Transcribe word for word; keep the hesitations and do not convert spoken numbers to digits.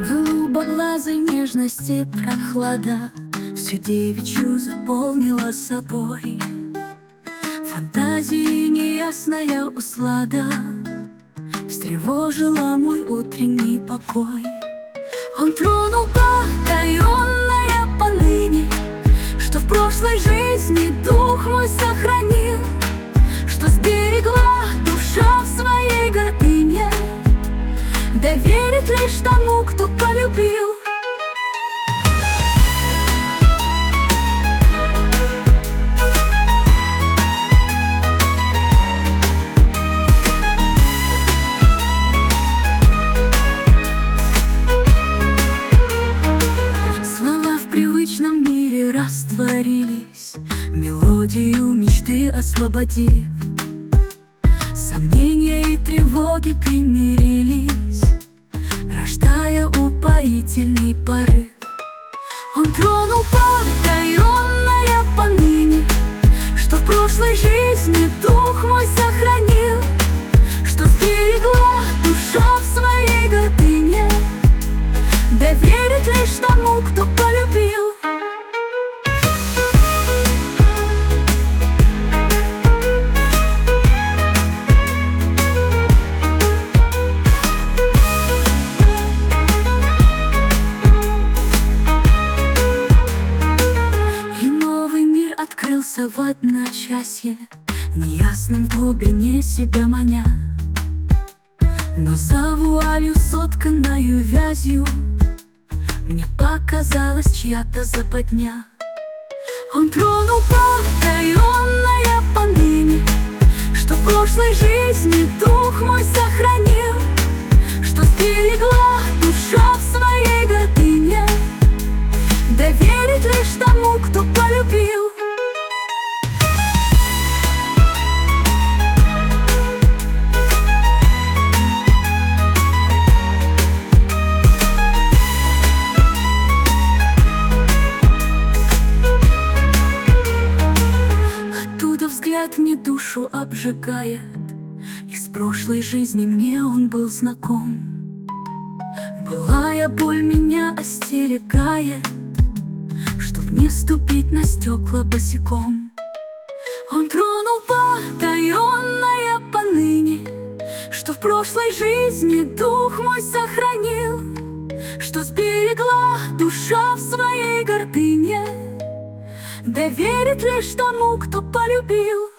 Голубоглазой нежности прохлада всю девичью заполнила собой. Фантазии неясная услада встревожила мой утренний покой. Он тронул потаенное поныне, что в прошлой жизни дух мой сохранил, что сберегла душа в своей гордыне, доверит лишь тому, кто полюбил. Слова в привычном мире растворились, мелодию мечты освободив. Сомнения и тревоги примирились, рождая упоительный порыв. Он тронул потаенное поныне, что в прошлой жизни дух мой сохранил, что сберегла душа в своей гордыне, доверит лишь тому, кто полюбил. Открылся в одночасье, неясным в глубине себя маня, но за вуалью, сотканною вязью, мне показалась чья-то западня. Он тронул потаенное поныне, что в прошлой жизни дух мой сохранил, что сберегла душа в своей гордыне, доверит лишь тому, кто полюбил. Взгляд мне душу обжигает, из прошлой жизни мне он был знаком. Былая боль меня остерегает, чтоб не ступить на стекла босиком. Он тронул потаенное поныне, что в прошлой жизни дух мой сохранил, что сберегла душа в своей гордыне, доверит лишь тому, кто полюбил.